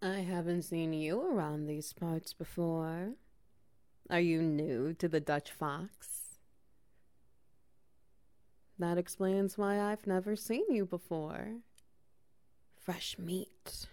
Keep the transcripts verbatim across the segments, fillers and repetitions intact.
I haven't seen you around these parts before. Are you new to the Dutch Fox? That explains why I've never seen you before. Fresh meat.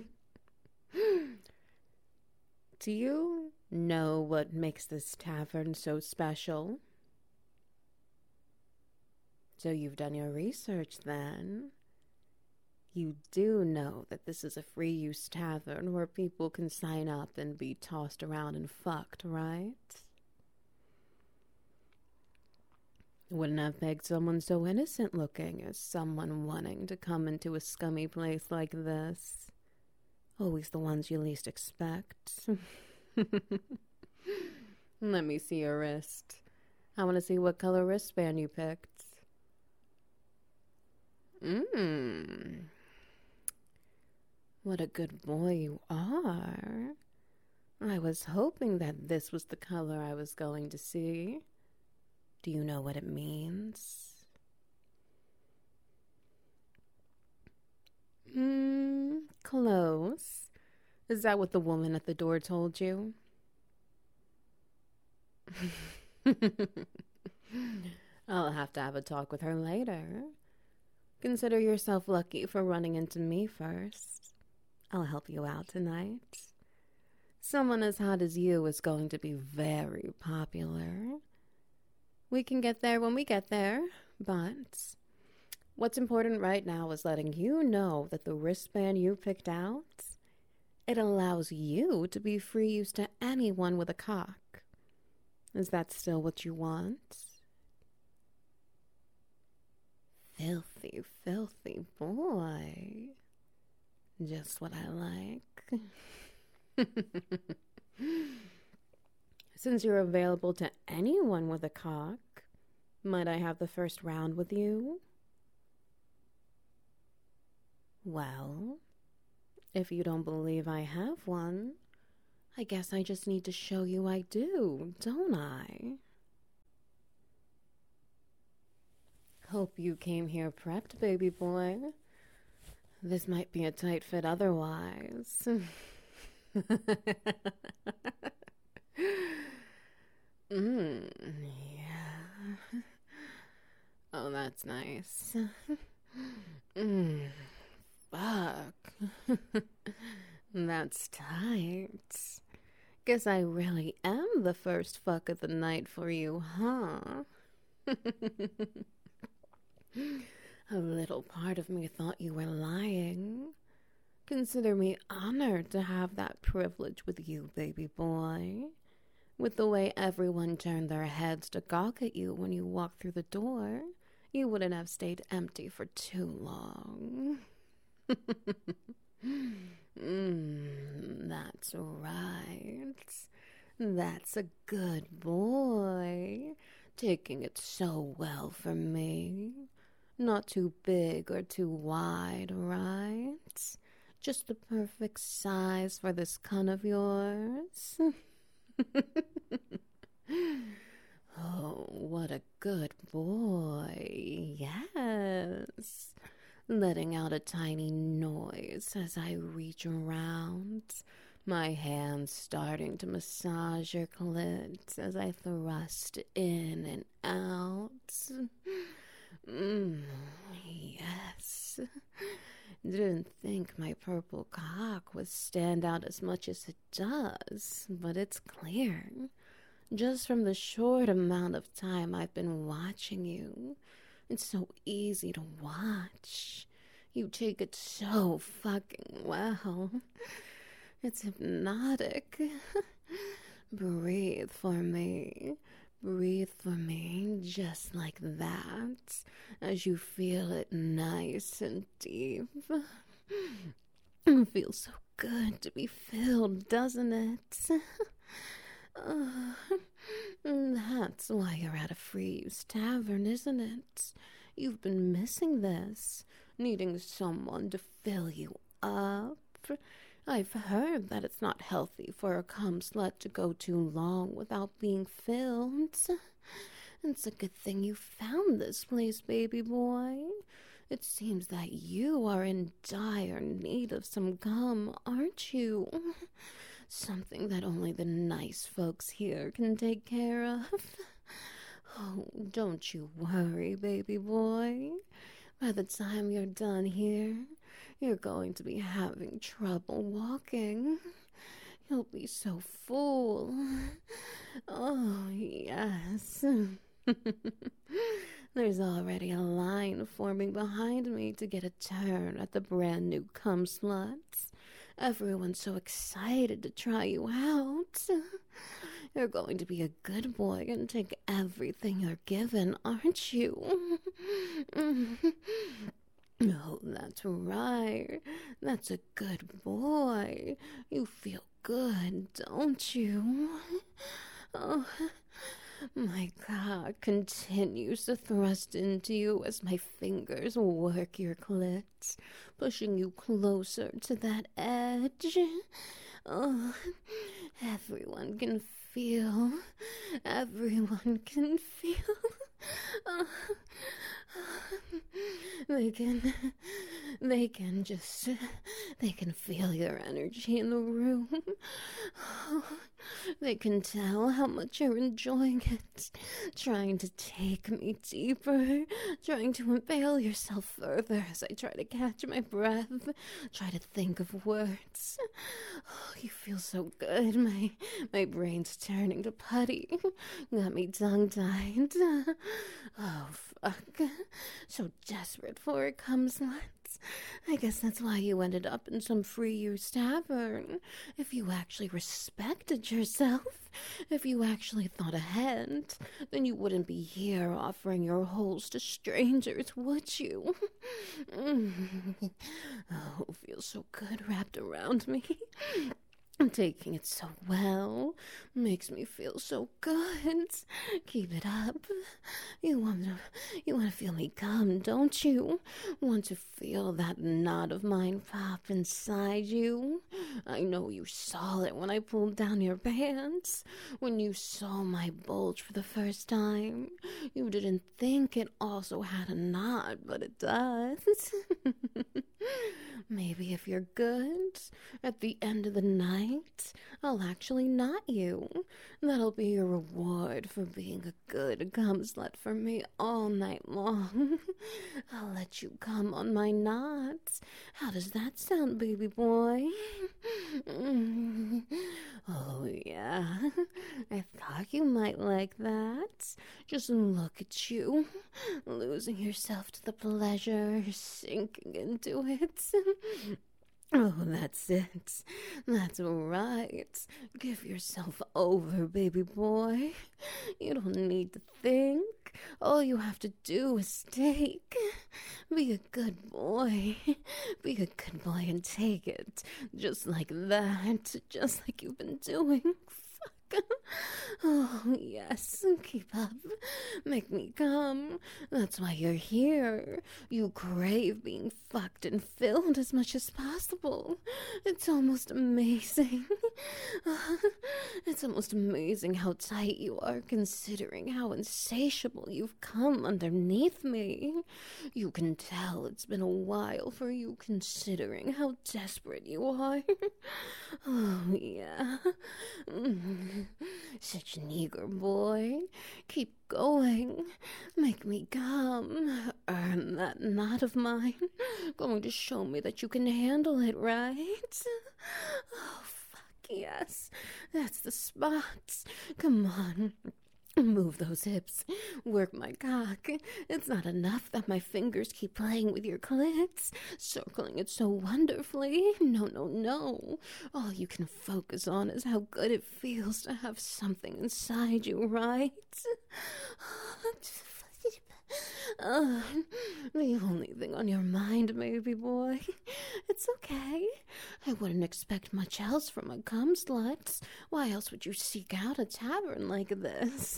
Do you know what makes this tavern so special? So you've done your research then. You do know that this is a free-use tavern where people can sign up and be tossed around and fucked, right? Wouldn't have pegged someone so innocent-looking as someone wanting to come into a scummy place like this. Always the ones you least expect. Let me see your wrist. I want to see what color wristband you picked. Mmm. What a good boy you are. I was hoping that this was the color I was going to see. Do you know what it means? Hmm, close. Is that what the woman at the door told you? I'll have to have a talk with her later. Consider yourself lucky for running into me first. I'll help you out tonight. Someone as hot as you is going to be very popular. We can get there when we get there, but what's important right now is letting you know that the wristband you picked out, it allows you to be free use to anyone with a cock. Is that still what you want? Filthy, filthy boy. Just what I like. Since you're available to anyone with a cock, might I have the first round with you? Well, if you don't believe I have one, I guess I just need to show you I do, don't I? Hope you came here prepped, baby boy. This might be a tight fit otherwise. Mmm, yeah. Oh, that's nice. Mmm, fuck. That's tight. Guess I really am the first fuck of the night for you, huh? A little part of me thought you were lying. Consider me honored to have that privilege with you, baby boy. With the way everyone turned their heads to gawk at you when you walked through the door, you wouldn't have stayed empty for too long. mm, that's right. That's a good boy. Taking it so well for me. Not too big or too wide, right? Just the perfect size for this cunt of yours. Oh, what a good boy. Yes. Letting out a tiny noise as I reach around, my hands starting to massage your clit as I thrust in and out. Mm, yes. Didn't think my purple cock would stand out as much as it does, but it's clear. Just from the short amount of time I've been watching you, it's so easy to watch. You take it so fucking well. It's hypnotic. Breathe for me. Breathe for me just like that, as you feel it nice and deep. It feels so good to be filled, doesn't it? Uh, that's why you're at a free-use tavern, isn't it? You've been missing this, needing someone to fill you up. I've heard that it's not healthy for a cum slut to go too long without being filled. It's a good thing you found this place, baby boy. It seems that you are in dire need of some gum, aren't you? Something that only the nice folks here can take care of. Oh, don't you worry, baby boy. By the time you're done here, you're going to be having trouble walking. You'll be so full. Oh, yes. There's already a line forming behind me to get a turn at the brand new cum sluts. Everyone's so excited to try you out. You're going to be a good boy and take everything you're given, aren't you? Oh, that's right. That's a good boy. You feel good, don't you? Oh, my cock continues to thrust into you as my fingers work your clit, pushing you closer to that edge. Oh, everyone can feel. Everyone can feel. Oh, they can, they can just, they can feel your energy in the room. They can tell how much you're enjoying it, trying to take me deeper, trying to impale yourself further as I try to catch my breath, try to think of words. Oh, you feel so good. My, my brain's turning to putty. Got me tongue-tied. Oh, fuck. So desperate for it comes nuts. I guess that's why you ended up in some free-use tavern. If you actually respected yourself, if you actually thought ahead, then you wouldn't be here offering your holes to strangers, would you? Oh, it feels so good wrapped around me. I'm taking it so well. Makes me feel so good. Keep it up. You want to, you want to feel me come, don't you? Want to feel that knot of mine pop inside you? I know you saw it when I pulled down your pants. When you saw my bulge for the first time. You didn't think it also had a knot, but it does. Maybe if you're good, at the end of the night, I'll actually knot you. That'll be your reward for being a good cum slut for me all night long. I'll let you come on my knots. How does that sound, baby boy? Oh, yeah. I thought you might like that. Just look at you, losing yourself to the pleasure, sinking into it. Oh, that's it. That's right. Give yourself over, baby boy. You don't need to think. All you have to do is take. Be a good boy. Be a good boy and take it. Just like that. Just like you've been doing. Fuck. Oh, yes. Keep up. Make me come. That's why you're here. You crave being fucked and filled as much as possible. It's almost amazing. It's almost amazing how tight you are, considering how insatiable you've come underneath me. You can tell it's been a while for you, considering how desperate you are. Oh, yeah. Such an eager boy. Keep going. Make me come. Earn that knot of mine. Going to show me that you can handle it, right? Oh, fuck yes. That's the spot. Come on. Move those hips. Work my cock. It's not enough that my fingers keep playing with your clits, circling it so wonderfully. No, no, no. All you can focus on is how good it feels to have something inside you, right? Uh, the only thing on your mind, baby boy. It's okay. I wouldn't expect much else from a cum slut. Why else would you seek out a tavern like this?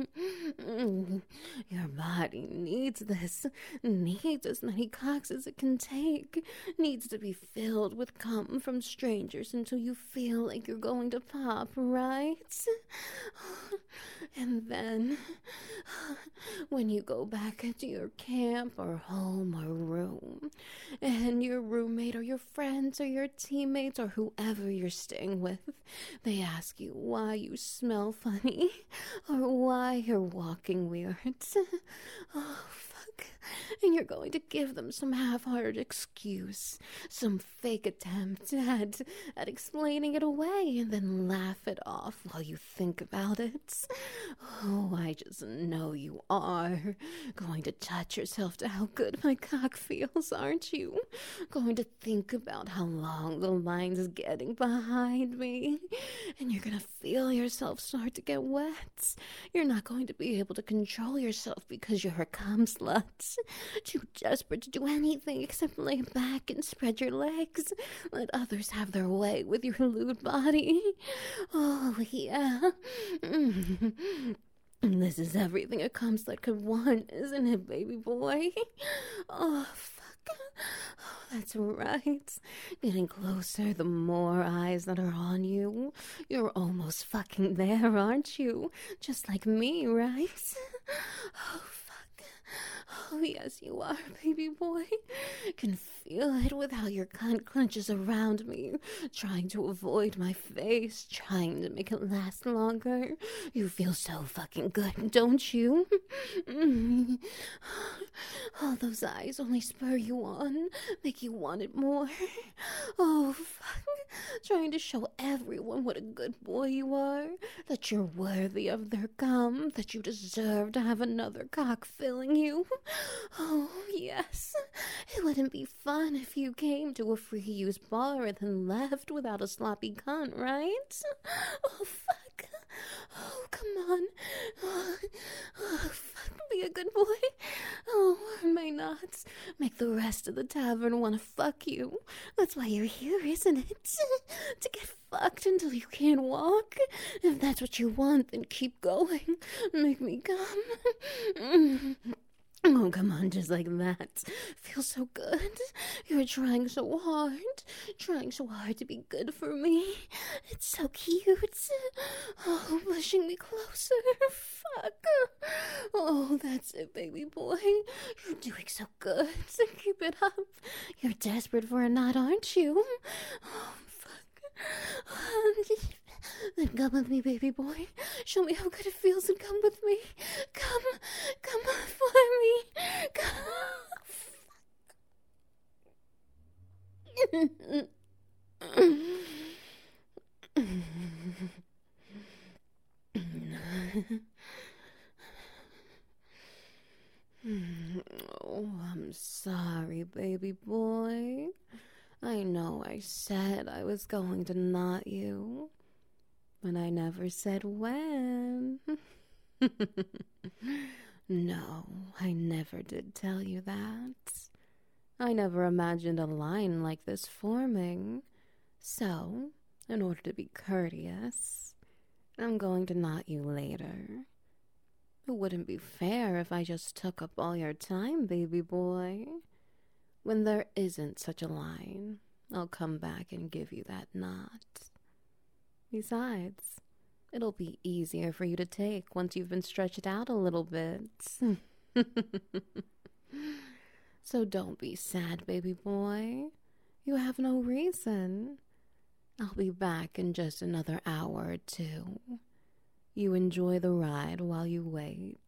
Your body needs this. Needs as many cocks as it can take. Needs to be filled with cum from strangers until you feel like you're going to pop, right? And then, when you go back back to your camp or home or room, and your roommate or your friends or your teammates or whoever you're staying with, they ask you why you smell funny or why you're walking weird. Oh, fuck. And you're going to give them some half-hearted excuse, some fake attempt at, at explaining it away, and then laugh it off while you think about it. Oh, I just know you are going to touch yourself to how good my cock feels, aren't you? Going to think about how long the line's getting behind me, and you're gonna feel yourself start to get wet. You're not going to be able to control yourself because you're a cum slut. Too desperate to do anything except lay back and spread your legs. Let others have their way with your lewd body. Oh, yeah. This is everything a cum slut could want, isn't it, baby boy? Oh, fuck. Oh, that's right. Getting closer, the more eyes that are on you. You're almost fucking there, aren't you? Just like me, right? Oh, fuck. Oh, yes, you are, baby boy. Can feel it with how your cunt clenches around me, trying to avoid my face, trying to make it last longer. You feel so fucking good, don't you? Mm. All those eyes only spur you on, make you want it more. Oh, fuck. Trying to show everyone what a good boy you are, that you're worthy of their cum, that you deserve to have another cock filling you. Oh, yes. It wouldn't be fun if you came to a free-use bar and then left without a sloppy cunt, right? Oh, fuck. Oh, come on. Oh, oh, fuck. Be a good boy. Oh, earn my knots. Make the rest of the tavern want to fuck you. That's why you're here, isn't it? To get fucked until you can't walk. If that's what you want, then keep going. Make me come. Oh, come on, just like that. Feels so good. You're trying so hard. Trying so hard to be good for me. It's so cute. Oh, pushing me closer. Fuck. Oh, that's it, baby boy. You're doing so good. Keep it up. You're desperate for a knot, aren't you? Oh, fuck. Then come with me, baby boy. Show me how good it feels and come with me. Come, come for me. Come. Oh, I'm sorry, baby boy. I know I said I was going to knot you, but I never said when. No, I never did tell you that. I never imagined a line like this forming. So, in order to be courteous, I'm going to knot you later. It wouldn't be fair if I just took up all your time, baby boy. When there isn't such a line, I'll come back and give you that knot. Besides, it'll be easier for you to take once you've been stretched out a little bit. So don't be sad, baby boy. You have no reason. I'll be back in just another hour or two. You enjoy the ride while you wait.